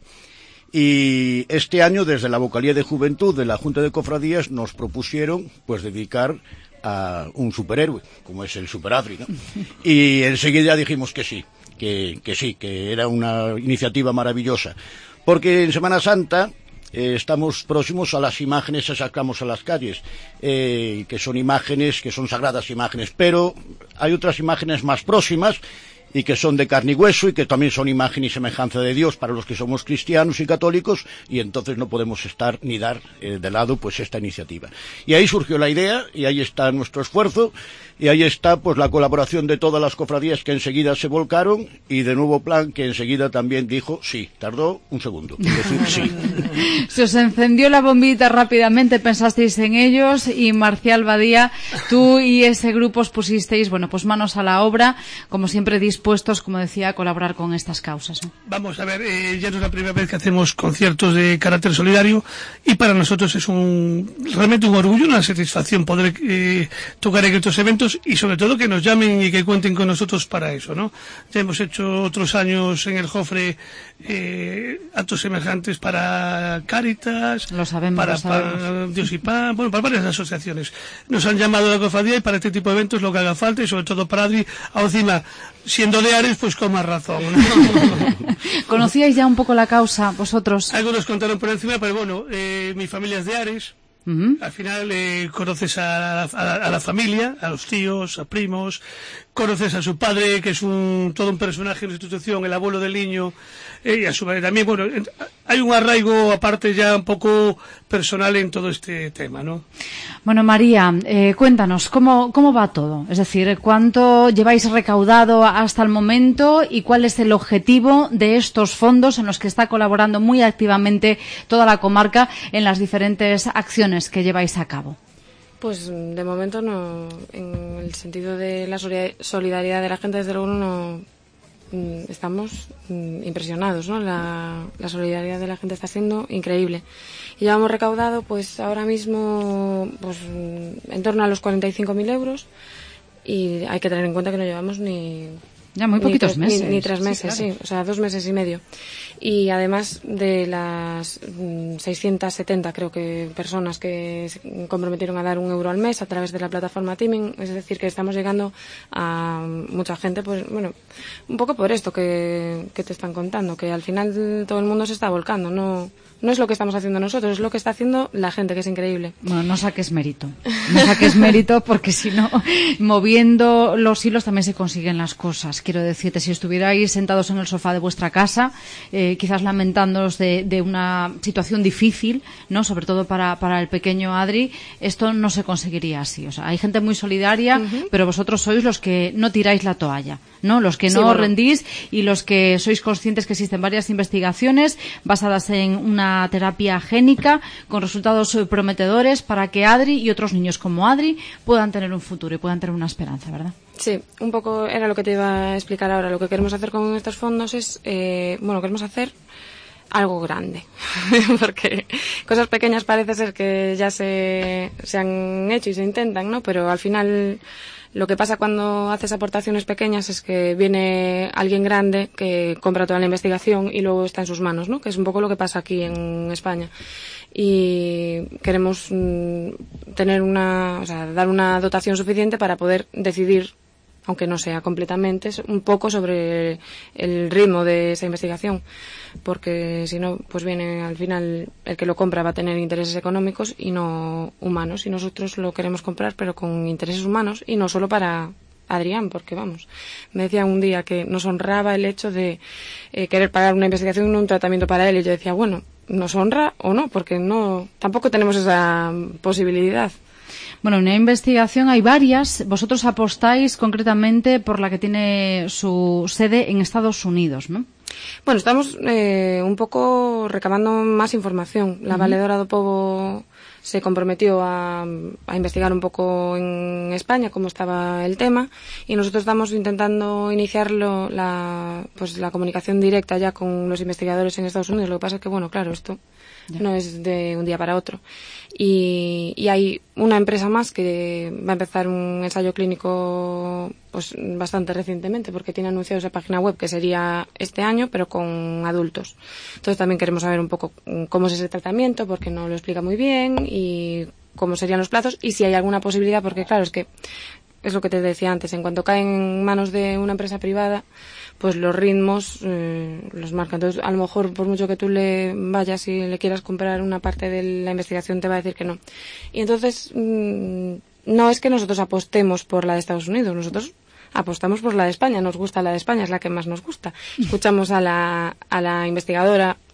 Y este año, desde la Vocalía de Juventud de la Junta de Cofradías, nos propusieron pues dedicar a un superhéroe, como es el Super Adri, ¿no? Y enseguida dijimos que sí, que, que sí, que era una iniciativa maravillosa. Porque en Semana Santa eh, estamos próximos a las imágenes que sacamos a las calles, eh, que son imágenes, que son sagradas imágenes, pero hay otras imágenes más próximas y que son de carne y hueso y que también son imagen y semejanza de Dios para los que somos cristianos y católicos, y entonces no podemos estar ni dar eh, de lado pues esta iniciativa. Y ahí surgió la idea y ahí está nuestro esfuerzo. Y ahí está pues la colaboración de todas las cofradías que enseguida se volcaron, y de Nuevo Plan, que enseguida también dijo sí, tardó un segundo, es decir, sí. Se os encendió la bombita rápidamente, pensasteis en ellos, y Marcial Badía, tú y ese grupo os pusisteis, bueno, pues manos a la obra, como siempre dispuestos, como decía, a colaborar con estas causas, ¿no? Vamos a ver, eh, ya no es la primera vez que hacemos conciertos de carácter solidario, y para nosotros es un realmente un orgullo, una satisfacción poder eh, tocar en estos eventos, y sobre todo que nos llamen y que cuenten con nosotros para eso, ¿no? Ya hemos hecho otros años en el Jofre eh, actos semejantes para Cáritas, lo sabemos, para, lo sabemos. para Dios y Pan, bueno, para varias asociaciones. Nos han llamado a la cofradía y para este tipo de eventos lo que haga falta, y sobre todo para Adri, a encima, siendo de Ares, pues con más razón, ¿no? ¿Conocíais ya un poco la causa vosotros? Algunos contaron por encima, pero bueno, eh, mi familia es de Ares. Uh-huh. Al final eh, conoces a, a, a la familia, a los tíos, a primos, conoces a su padre, que es un todo un personaje en la institución, el abuelo del niño, eh, y a su madre también. Bueno, hay un arraigo aparte ya un poco personal en todo este tema, ¿no? Bueno, María, eh, cuéntanos, ¿cómo, ¿cómo va todo? Es decir, ¿cuánto lleváis recaudado hasta el momento y cuál es el objetivo de estos fondos en los que está colaborando muy activamente toda la comarca en las diferentes acciones que lleváis a cabo? Pues de momento no, en el sentido de la solidaridad de la gente, desde luego no estamos impresionados, ¿no? La, la solidaridad de la gente está siendo increíble. Y ya hemos recaudado, pues ahora mismo, pues en torno a los cuarenta y cinco mil euros, y hay que tener en cuenta que no llevamos ni... Ya muy poquitos ni tres, meses. Ni, ni tres meses, sí, claro. Sí, o sea, dos meses y medio. Y además de las mmm, seiscientas setenta, creo que, personas que se comprometieron a dar un euro al mes a través de la plataforma Teaming, es decir, que estamos llegando a mucha gente, pues, bueno, un poco por esto que, que te están contando, que al final todo el mundo se está volcando, no... No es lo que estamos haciendo nosotros, es lo que está haciendo la gente, que es increíble. Bueno, no saques mérito. No saques mérito porque si no, moviendo los hilos también se consiguen las cosas. Quiero decirte, si estuvierais sentados en el sofá de vuestra casa, eh, quizás lamentándoos de, de una situación difícil, ¿no? Sobre todo para, para el pequeño Adri, esto no se conseguiría así. O sea, hay gente muy solidaria, uh-huh. pero vosotros sois los que no tiráis la toalla, ¿no? Los que no sí, bueno. rendís y los que sois conscientes que existen varias investigaciones basadas en una terapia génica con resultados prometedores para que Adri y otros niños como Adri puedan tener un futuro y puedan tener una esperanza, ¿verdad? Sí, un poco era lo que te iba a explicar ahora. Lo que queremos hacer con estos fondos es, eh, bueno, queremos hacer algo grande, porque cosas pequeñas parece ser que ya se, se han hecho y se intentan, ¿no? Pero al final lo que pasa cuando haces aportaciones pequeñas es que viene alguien grande que compra toda la investigación y luego está en sus manos, ¿no? Que es un poco lo que pasa aquí en España. Y queremos mm, tener una, o sea, dar una dotación suficiente para poder decidir, aunque no sea completamente, un poco sobre el ritmo de esa investigación, porque si no, pues viene al final el que lo compra va a tener intereses económicos y no humanos, y nosotros lo queremos comprar pero con intereses humanos y no solo para Adrián, porque vamos, me decía un día que nos honraba el hecho de eh, querer pagar una investigación y no un tratamiento para él, y yo decía, bueno, ¿nos honra o no? Porque no, tampoco tenemos esa posibilidad. Bueno, una investigación hay varias. Vosotros apostáis concretamente por la que tiene su sede en Estados Unidos, ¿no? Bueno, estamos eh, un poco recabando más información. La uh-huh. Valedora do Pobo se comprometió a, a investigar un poco en España cómo estaba el tema, y nosotros estamos intentando iniciarlo la, pues la comunicación directa ya con los investigadores en Estados Unidos. Lo que pasa es que, bueno, claro, esto ya no es de un día para otro. Y, y hay una empresa más que va a empezar un ensayo clínico pues bastante recientemente, porque tiene anunciado esa página web que sería este año, pero con adultos. Entonces también queremos saber un poco cómo es ese tratamiento, porque no lo explica muy bien, y cómo serían los plazos, y si hay alguna posibilidad, porque claro, es que es lo que te decía antes, en cuanto caen en manos de una empresa privada, pues los ritmos eh, los marcan. Entonces, a lo mejor, por mucho que tú le vayas y le quieras comprar una parte de la investigación, te va a decir que no. Y entonces, mmm, no es que nosotros apostemos por la de Estados Unidos, nosotros apostamos por la de España, nos gusta la de España, es la que más nos gusta. Escuchamos a la, a la investigadora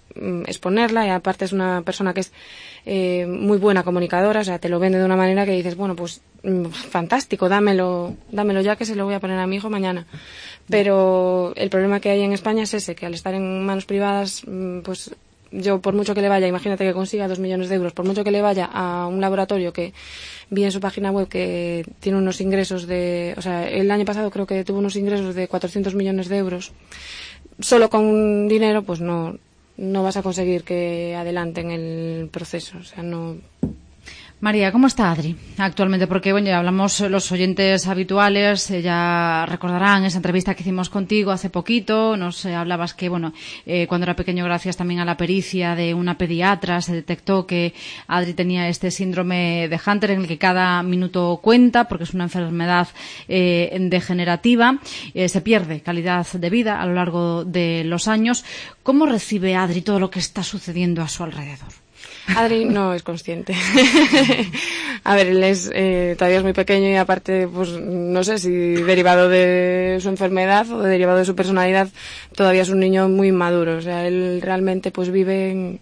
mm, exponerla, y aparte es una persona que es eh, muy buena comunicadora, o sea, te lo vende de una manera que dices, bueno, pues mm, fantástico, dámelo, dámelo ya, que se lo voy a poner a mi hijo mañana. Pero el problema que hay en España es ese, que al estar en manos privadas, mm, pues yo por mucho que le vaya, imagínate que consiga dos millones de euros, por mucho que le vaya a un laboratorio que vi en su página web que tiene unos ingresos de, o sea, el año pasado creo que tuvo unos ingresos de cuatrocientos millones de euros, solo con dinero pues no, no vas a conseguir que adelanten el proceso, o sea, no. María, ¿cómo está Adri actualmente? Porque, bueno, ya hablamos los oyentes habituales, eh, ya recordarán esa entrevista que hicimos contigo hace poquito, nos eh, hablabas que, bueno, eh, cuando era pequeño, gracias también a la pericia de una pediatra, se detectó que Adri tenía este síndrome de Hunter en el que cada minuto cuenta, porque es una enfermedad eh, degenerativa, eh, se pierde calidad de vida a lo largo de los años. ¿Cómo recibe Adri todo lo que está sucediendo a su alrededor? Adri no es consciente. A ver, él es eh, todavía es muy pequeño y aparte, pues no sé si derivado de su enfermedad o derivado de su personalidad, todavía es un niño muy inmaduro. O sea, él realmente pues vive,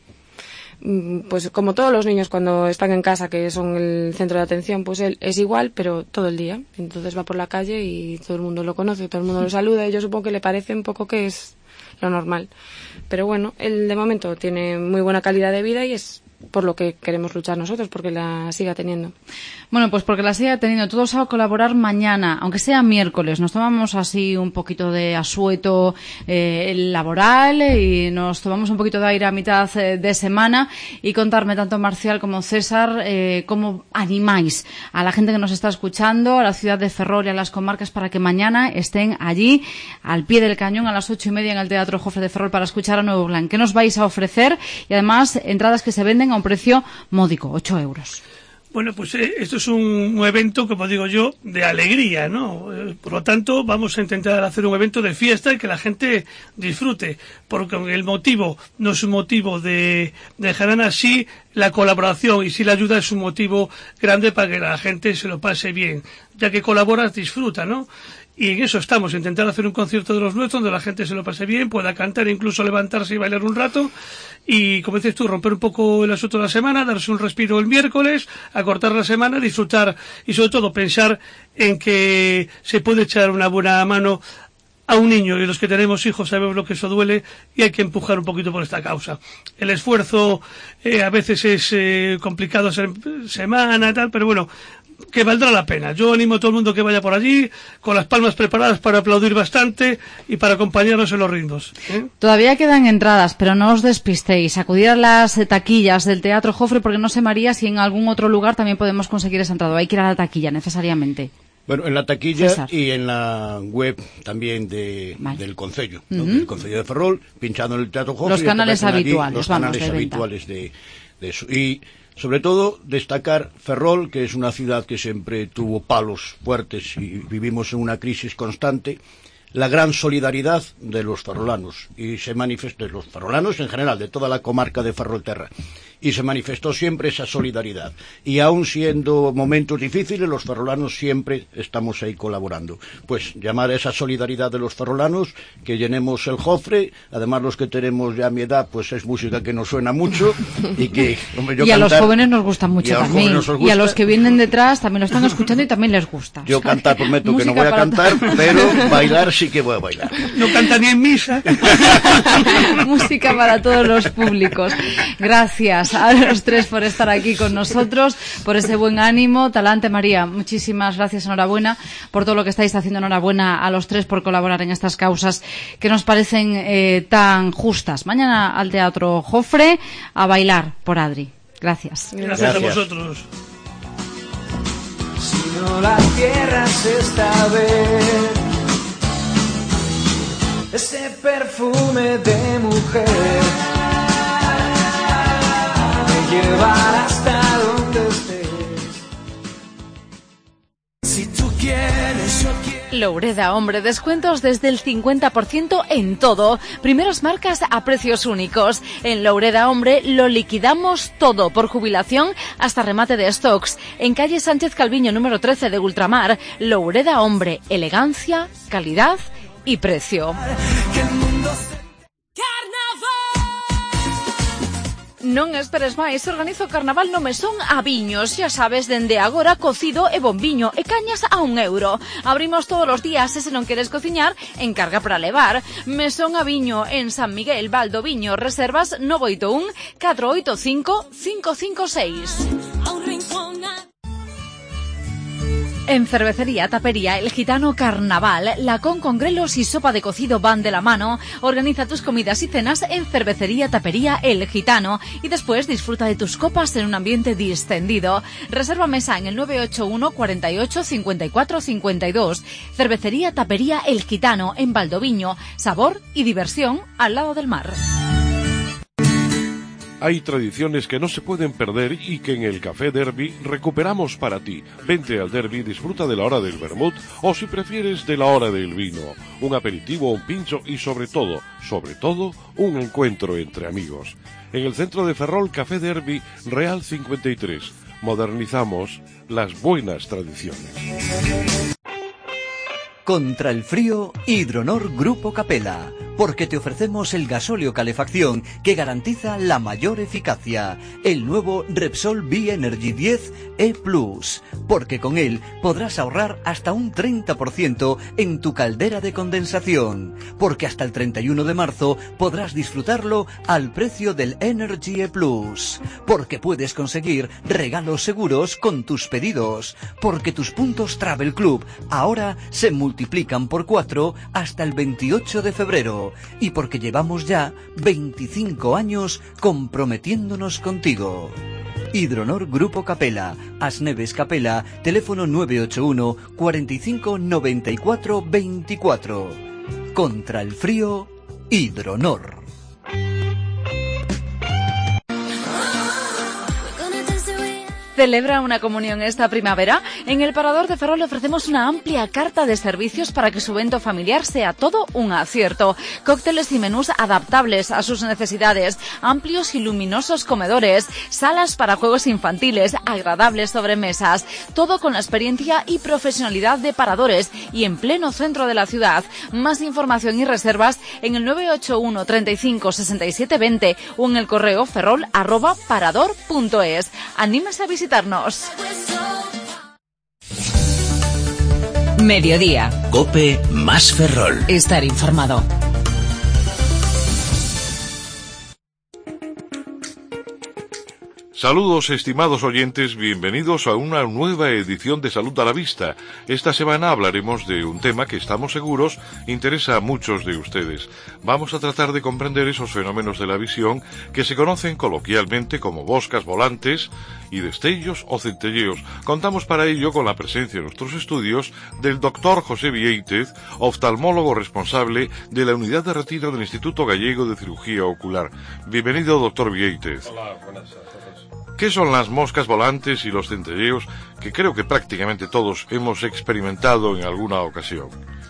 pues como todos los niños cuando están en casa, que son el centro de atención, pues él es igual, pero todo el día. Entonces va por la calle y todo el mundo lo conoce, todo el mundo lo saluda y yo supongo que le parece un poco que es lo normal. Pero bueno, él de momento tiene muy buena calidad de vida y es por lo que queremos luchar nosotros, porque la siga teniendo. Bueno, pues porque la siga teniendo. Todos a colaborar mañana, aunque sea miércoles. Nos tomamos así un poquito de asueto eh, laboral y nos tomamos un poquito de aire a mitad eh, de semana y contarme tanto Marcial como César eh, cómo animáis a la gente que nos está escuchando, a la ciudad de Ferrol y a las comarcas para que mañana estén allí al pie del cañón a las ocho y media en el Teatro Jofre de Ferrol para escuchar a Nuevo Blanc. ¿Qué nos vais a ofrecer? Y además, entradas que se venden a un precio módico, ocho euros. Bueno, pues eh, esto es un, un evento, como digo yo, de alegría, ¿no? Eh, por lo tanto, vamos a intentar hacer un evento de fiesta y que la gente disfrute, porque el motivo no es un motivo de, de jarana, sí la colaboración y sí la ayuda es un motivo grande para que la gente se lo pase bien. Ya que colaboras, disfruta, ¿no? Y en eso estamos, intentar hacer un concierto de los nuestros donde la gente se lo pase bien, pueda cantar, incluso levantarse y bailar un rato. Y, como dices tú, romper un poco el asunto de la semana, darse un respiro el miércoles, acortar la semana, disfrutar y, sobre todo, pensar en que se puede echar una buena mano a un niño, y los que tenemos hijos sabemos lo que eso duele y hay que empujar un poquito por esta causa. El esfuerzo eh, a veces es eh, complicado hacer semana y tal, pero bueno, que valdrá la pena. Yo animo a todo el mundo que vaya por allí con las palmas preparadas para aplaudir bastante y para acompañarnos en los ritmos, ¿eh? Todavía quedan entradas, pero no os despistéis. Acudir a las taquillas del Teatro Jofre, porque no sé, María, si en algún otro lugar también podemos conseguir esa entrada. Hay que ir a la taquilla necesariamente. Bueno, en la taquilla César. Y en la web también de, vale. del Concello, ¿no? Uh-huh. del Concello de Ferrol, pinchando en el Teatro Jofre. Los canales habituales, los vamos, canales de habituales de, de eso. Y sobre todo destacar Ferrol, que es una ciudad que siempre tuvo palos fuertes y vivimos en una crisis constante, la gran solidaridad de los ferrolanos, y se manifestó, de los ferrolanos en general, de toda la comarca de Ferrolterra, y se manifestó siempre esa solidaridad. Y aun siendo momentos difíciles, los ferrolanos siempre estamos ahí colaborando. Pues llamar a esa solidaridad de los ferrolanos, que llenemos el Jofre, además los que tenemos ya mi edad, pues es música que nos suena mucho, y que, hombre, yo y a cantar, los jóvenes nos gusta mucho también, gusta, y a los que vienen detrás también lo están escuchando y también les gusta. Yo cantar prometo que no voy a cantar, to- pero bailar sí que voy a bailar. No canta ni en misa. Música para todos los públicos. Gracias a los tres por estar aquí con nosotros, por ese buen ánimo. Talante, María, muchísimas gracias, enhorabuena por todo lo que estáis haciendo, enhorabuena a los tres por colaborar en estas causas que nos parecen eh, tan justas. Mañana al Teatro Jofre a bailar por Adri. Gracias. Gracias, Gracias. a vosotros. Si no la cierras esta vez, ese perfume de mujer me llevará hasta donde estés. Si tú quieres, yo quiero. Loureda Hombre, descuentos desde el cincuenta por ciento en todo. Primeras marcas a precios únicos. En Loureda Hombre lo liquidamos todo, por jubilación hasta remate de stocks. En calle Sánchez Calviño número trece de Ultramar, Loureda Hombre, elegancia, calidad y precio. Non esperes máis, organizo o carnaval no Mesón a Viños. Xa sabes, dende agora cocido e bombiño e cañas a un euro. Abrimos todos os días e se non queres cociñar, encarga para levar. Mesón a Viño en San Miguel, Valdoviño. Reservas nove oito un, catro oito cinco, cinco cinco seis. En Cervecería Tapería El Gitano Carnaval, lacón con grelos y sopa de cocido van de la mano. Organiza tus comidas y cenas en Cervecería Tapería El Gitano y después disfruta de tus copas en un ambiente distendido. Reserva mesa en el nueve ocho uno, cuarenta y ocho, cincuenta y cuatro, cincuenta y dos. Cervecería Tapería El Gitano en Valdoviño. Sabor y diversión al lado del mar. Hay tradiciones que no se pueden perder y que en el Café Derby recuperamos para ti. Vente al Derby y disfruta de la hora del vermut o, si prefieres, de la hora del vino. Un aperitivo, un pincho y, sobre todo, sobre todo, un encuentro entre amigos. En el centro de Ferrol, Café Derby, Real cincuenta y tres. Modernizamos las buenas tradiciones. Contra el frío, Hidronor Grupo Capella, porque te ofrecemos el gasóleo calefacción que garantiza la mayor eficacia, el nuevo Repsol B-Energy diez E Plus, porque con él podrás ahorrar hasta un treinta por ciento en tu caldera de condensación, porque hasta el treinta y uno de marzo podrás disfrutarlo al precio del Energy E Plus, porque puedes conseguir regalos seguros con tus pedidos, porque tus puntos Travel Club ahora se multiplican multiplican por cuatro hasta el veintiocho de febrero y porque llevamos ya veinticinco años comprometiéndonos contigo. Hidronor Grupo Capella, Asneves Capella, teléfono nueve ocho uno, cuarenta y cinco, noventa y cuatro, veinticuatro. Contra el frío, Hidronor. Celebra una comunión esta primavera. En el Parador de Ferrol le ofrecemos una amplia carta de servicios para que su evento familiar sea todo un acierto. Cócteles y menús adaptables a sus necesidades, amplios y luminosos comedores, salas para juegos infantiles, agradables sobremesas, todo con la experiencia y profesionalidad de Paradores y en pleno centro de la ciudad. Más información y reservas en el nueve ocho uno, treinta y cinco, sesenta y siete, veinte o en el correo ferrol arroba parador punto es. Anímese a visitar. Mediodía. Cope más Ferrol. Estar informado. Saludos, estimados oyentes, bienvenidos a una nueva edición de Salud a la Vista. Esta semana hablaremos de un tema que estamos seguros interesa a muchos de ustedes. Vamos a tratar de comprender esos fenómenos de la visión que se conocen coloquialmente como moscas volantes y destellos o centelleos. Contamos para ello con la presencia en nuestros estudios del doctor José Viéitez, oftalmólogo responsable de la unidad de retina del Instituto Gallego de Cirugía Ocular. Bienvenido, doctor Viéitez. Hola, buenas tardes. ¿Qué son las moscas volantes y los centelleos que creo que prácticamente todos hemos experimentado en alguna ocasión?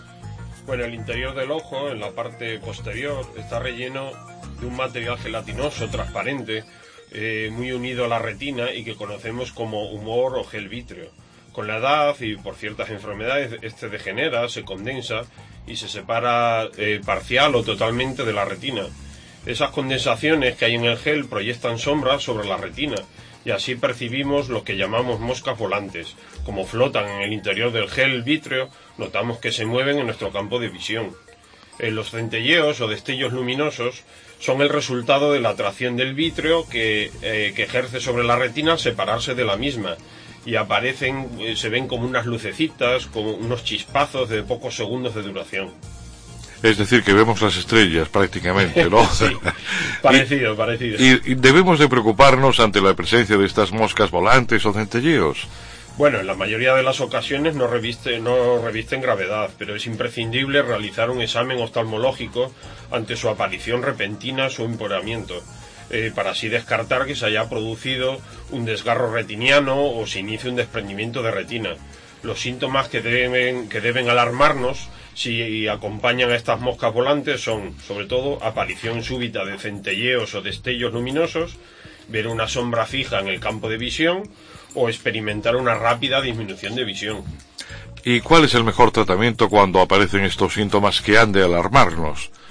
Bueno, el interior del ojo, en la parte posterior, está relleno de un material gelatinoso, transparente, eh, muy unido a la retina y que conocemos como humor o gel vítreo. Con la edad y por ciertas enfermedades, este degenera, se condensa y se separa eh, parcial o totalmente de la retina. Esas condensaciones que hay en el gel proyectan sombras sobre la retina y así percibimos lo que llamamos moscas volantes. Como flotan en el interior del gel vítreo, notamos que se mueven en nuestro campo de visión. Eh, los centelleos o destellos luminosos son el resultado de la atracción del vítreo que, eh, que ejerce sobre la retina al separarse de la misma y aparecen, eh, se ven como unas lucecitas, como unos chispazos de pocos segundos de duración. Es decir, que vemos las estrellas prácticamente, ¿no? Sí, parecido, y, parecido. Y, y debemos de preocuparnos ante la presencia de estas moscas volantes o centelleos. Bueno, en la mayoría de las ocasiones no, reviste, no revisten gravedad, pero es imprescindible realizar un examen oftalmológico ante su aparición repentina, su empeoramiento, eh, para así descartar que se haya producido un desgarro retiniano o se inicie un desprendimiento de retina. Los síntomas que deben, que deben alarmarnos si acompañan a estas moscas volantes son, sobre todo, aparición súbita de centelleos o destellos luminosos, ver una sombra fija en el campo de visión o experimentar una rápida disminución de visión. ¿Y cuál es el mejor tratamiento cuando aparecen estos síntomas que han de alarmarnos?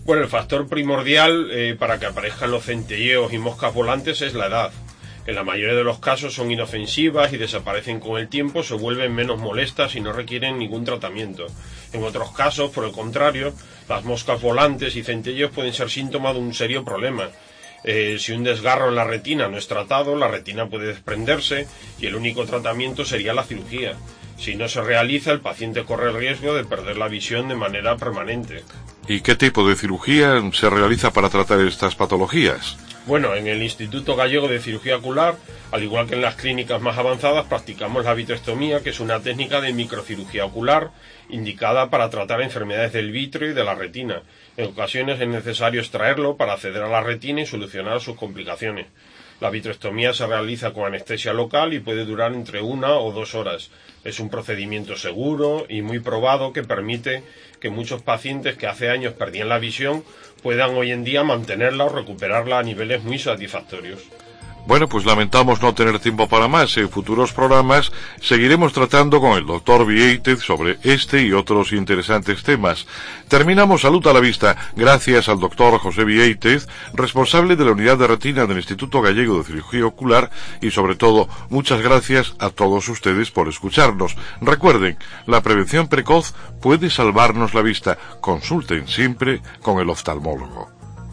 Bueno, el factor primordial eh, para que aparezcan los centelleos y moscas volantes es la edad. En la mayoría de los casos son inofensivas y desaparecen con el tiempo, se vuelven menos molestas y no requieren ningún tratamiento. En otros casos, por el contrario, las moscas volantes y centelleos pueden ser síntoma de un serio problema. Eh, si un desgarro en la retina no es tratado, la retina puede desprenderse y el único tratamiento sería la cirugía. Si no se realiza, el paciente corre el riesgo de perder la visión de manera permanente. ¿Y qué tipo de cirugía se realiza para tratar estas patologías? Bueno, en el Instituto Gallego de Cirugía Ocular, al igual que en las clínicas más avanzadas, practicamos la vitrectomía, que es una técnica de microcirugía ocular indicada para tratar enfermedades del vitrio y de la retina. En ocasiones es necesario extraerlo para acceder a la retina y solucionar sus complicaciones. La vitrectomía se realiza con anestesia local y puede durar entre una o dos horas. Es un procedimiento seguro y muy probado que permite que muchos pacientes que hace años perdían la visión puedan hoy en día mantenerla o recuperarla a niveles muy satisfactorios. Bueno, pues lamentamos no tener tiempo para más. En futuros programas seguiremos tratando con el doctor Vieitez sobre este y otros interesantes temas. Terminamos Salud a la Vista gracias al doctor José Vieitez, responsable de la unidad de retina del Instituto Gallego de Cirugía Ocular, y sobre todo, muchas gracias a todos ustedes por escucharnos. Recuerden, la prevención precoz puede salvarnos la vista. Consulten siempre con el oftalmólogo.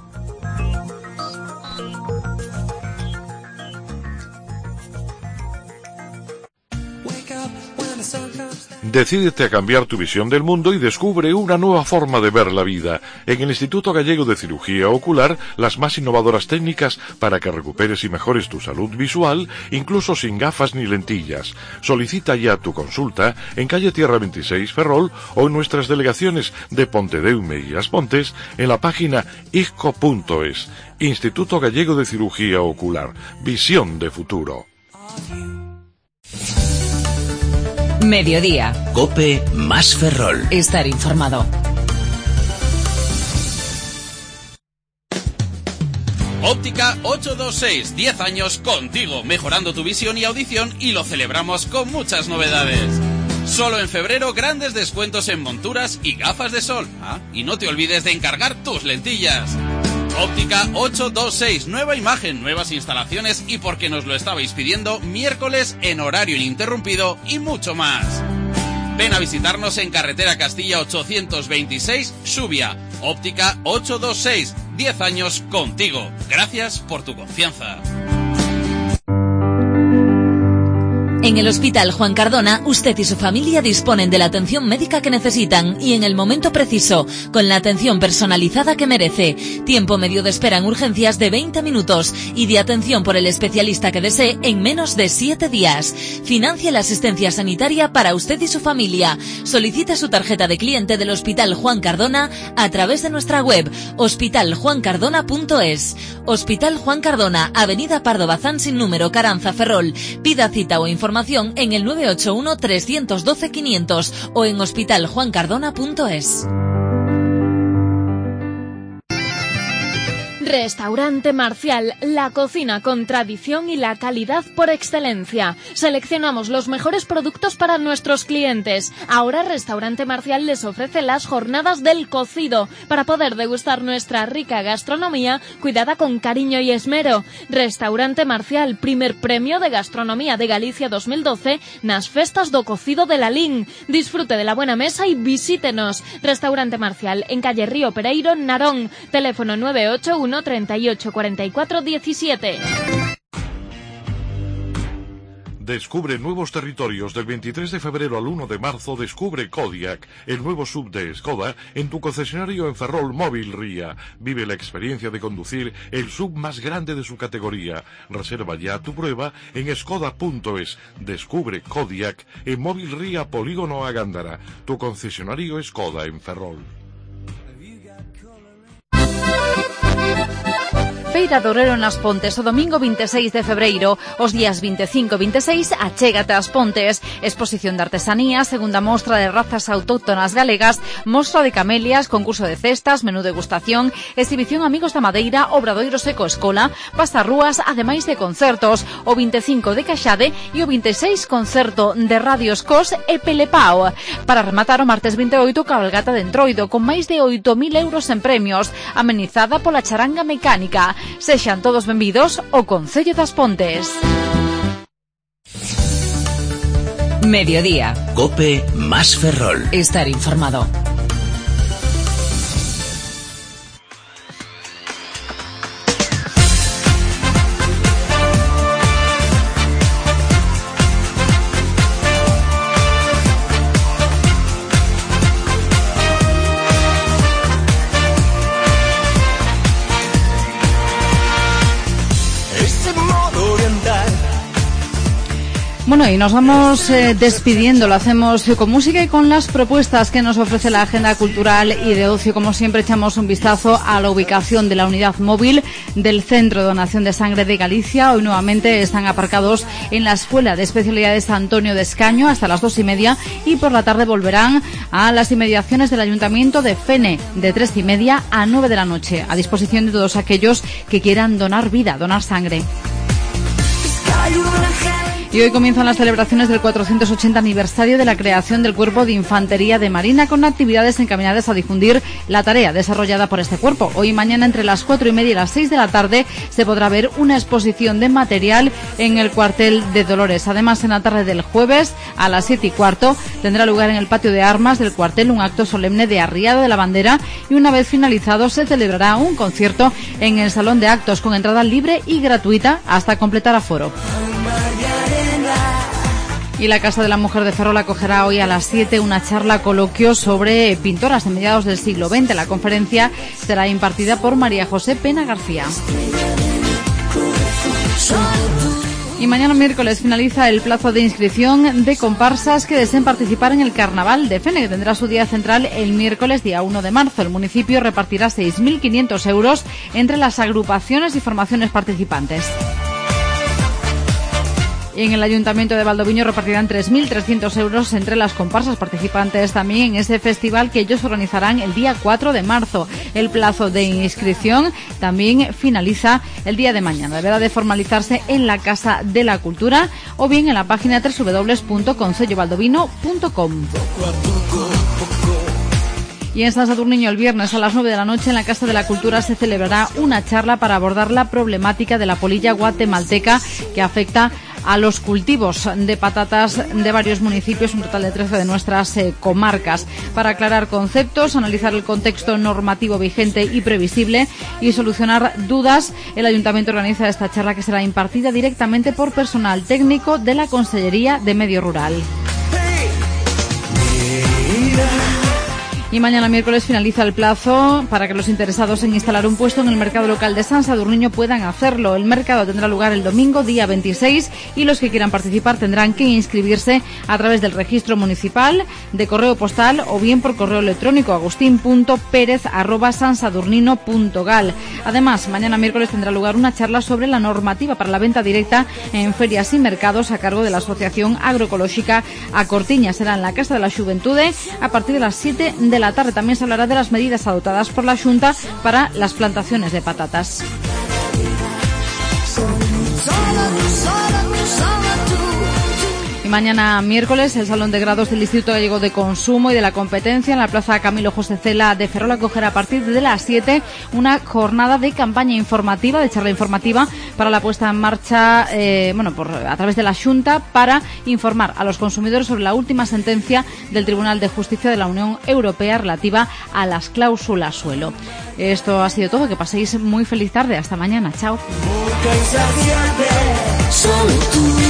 Decídete a cambiar tu visión del mundo y descubre una nueva forma de ver la vida. En el Instituto Gallego de Cirugía Ocular, las más innovadoras técnicas para que recuperes y mejores tu salud visual, incluso sin gafas ni lentillas. Solicita ya tu consulta en calle Tierra veintiséis Ferrol o en nuestras delegaciones de Pontedeume y As Pontes en la página isco punto es. Instituto Gallego de Cirugía Ocular. Visión de futuro. Mediodía. COPE más Ferrol. Estar informado. Óptica ochocientos veintiséis, diez años contigo, mejorando tu visión y audición, y lo celebramos con muchas novedades. Solo en febrero, grandes descuentos en monturas y gafas de sol. Ah, y no te olvides de encargar tus lentillas. Óptica ochocientos veintiséis, nueva imagen, nuevas instalaciones y, porque nos lo estabais pidiendo, miércoles en horario ininterrumpido y mucho más. Ven a visitarnos en carretera Castilla ochocientos veintiséis, Xubia. Óptica ochocientos veintiséis, diez años contigo. Gracias por tu confianza. En el Hospital Juan Cardona, usted y su familia disponen de la atención médica que necesitan y en el momento preciso, con la atención personalizada que merece. Tiempo medio de espera en urgencias de veinte minutos y de atención por el especialista que desee en menos de siete días. Financie la asistencia sanitaria para usted y su familia. Solicite su tarjeta de cliente del Hospital Juan Cardona a través de nuestra web hospital juan cardona punto es. Hospital Juan Cardona, Avenida Pardo Bazán sin número, Caranza, Ferrol. Pida cita o información en el nueve ocho uno, tres uno dos, quinientos o en hospital juan cardona punto es. Restaurante Marcial, la cocina con tradición y la calidad por excelencia. Seleccionamos los mejores productos para nuestros clientes. Ahora Restaurante Marcial les ofrece las jornadas del cocido para poder degustar nuestra rica gastronomía cuidada con cariño y esmero. Restaurante Marcial, primer premio de gastronomía de Galicia dos mil doce nas festas do cocido de Lalín. Disfrute de la buena mesa y visítenos. Restaurante Marcial en calle Río Pereiro, Narón. Teléfono nueve ocho uno, treinta y ocho, cuarenta y cuatro, diecisiete. Descubre nuevos territorios del veintitrés de febrero al uno de marzo. Descubre Kodiaq, el nuevo sub de Skoda, en tu concesionario en Ferrol Móvil Ría. Vive la experiencia de conducir el sub más grande de su categoría. Reserva ya tu prueba en skoda punto es. Descubre Kodiaq en Móvil Ría Polígono a Gándara, tu concesionario Skoda en Ferrol. Feira do Ourero nas Pontes o domingo veintiséis de febreiro. Os días veinticinco e veintiséis achégate ás Pontes. Exposición de artesanía, segunda mostra de razas autóctonas galegas, mostra de camelias, concurso de cestas, menú degustación, exhibición Amigos da Madeira, Obradoiro Seco Escola, pasarrúas, ademais de concertos. O veinticinco de Caxade e o veintiséis concerto de Radios Cos e Pelepao. Para rematar o martes veintiocho, cabalgata de Entroido con máis de oito mil euros en premios, amenizada pola charanga mecánica. Sexan todos benvidos ao Concello das Pontes. Mediodía. Cope más Ferrol. Estar informado. Bueno, y nos vamos eh, despidiendo, lo hacemos con música y con las propuestas que nos ofrece la agenda cultural y de ocio. Como siempre, echamos un vistazo a la ubicación de la unidad móvil del Centro de Donación de Sangre de Galicia. Hoy nuevamente están aparcados en la Escuela de Especialidades Antonio de Escaño hasta las dos y media, y por la tarde volverán a las inmediaciones del Ayuntamiento de Fene de tres y media a nueve de la noche, a disposición de todos aquellos que quieran donar vida, donar sangre. Y hoy comienzan las celebraciones del cuatrocientos ochenta aniversario de la creación del Cuerpo de Infantería de Marina, con actividades encaminadas a difundir la tarea desarrollada por este cuerpo. Hoy y mañana, entre las cuatro y media y las seis de la tarde, se podrá ver una exposición de material en el cuartel de Dolores. Además, en la tarde del jueves, a las siete y cuarto, tendrá lugar en el patio de armas del cuartel un acto solemne de arriada de la bandera, y una vez finalizado se celebrará un concierto en el salón de actos con entrada libre y gratuita hasta completar aforo. Y la Casa de la Mujer de Ferrol acogerá hoy a las siete una charla coloquio sobre pintoras de mediados del siglo veinte. La conferencia será impartida por María José Pena García. Y mañana miércoles finaliza el plazo de inscripción de comparsas que deseen participar en el Carnaval de Fene, que tendrá su día central el miércoles día uno de marzo. El municipio repartirá seis mil quinientos euros entre las agrupaciones y formaciones participantes. Y en el Ayuntamiento de Valdoviño repartirán tres mil trescientos euros entre las comparsas participantes también en ese festival que ellos organizarán el día cuatro de marzo. El plazo de inscripción también finaliza el día de mañana. Deberá de formalizarse en la Casa de la Cultura o bien en la página doble u doble u doble u punto concello valdovino punto com. Y en San Sadurniño el viernes a las nueve de la noche en la Casa de la Cultura se celebrará una charla para abordar la problemática de la polilla guatemalteca que afecta a los cultivos de patatas de varios municipios, un total de trece de nuestras eh, comarcas, para aclarar conceptos, analizar el contexto normativo vigente y previsible y solucionar dudas. El Ayuntamiento organiza esta charla, que será impartida directamente por personal técnico de la Consellería de Medio Rural. Y mañana miércoles finaliza el plazo para que los interesados en instalar un puesto en el mercado local de San Sadurniño puedan hacerlo. El mercado tendrá lugar el domingo, día veintiséis, y los que quieran participar tendrán que inscribirse a través del registro municipal, de correo postal o bien por correo electrónico agustín punto perez arroba sansadurnino punto gal. Además, mañana miércoles tendrá lugar una charla sobre la normativa para la venta directa en ferias y mercados a cargo de la Asociación Agroecolóxica A Cortiña. Será en la Casa de la Xuventude a partir de las siete de la tarde. También se hablará de las medidas adoptadas por la Xunta para las plantaciones de patatas. Y mañana miércoles el Salón de Grados del Instituto Gallego de Consumo y de la Competencia en la Plaza Camilo José Cela de Ferrol acogerá a partir de las siete una jornada de campaña informativa, de charla informativa para la puesta en marcha, eh, bueno, por, a través de la Xunta, para informar a los consumidores sobre la última sentencia del Tribunal de Justicia de la Unión Europea relativa a las cláusulas suelo. Esto ha sido todo. Que paséis muy feliz tarde. Hasta mañana. Chao. Solo tú.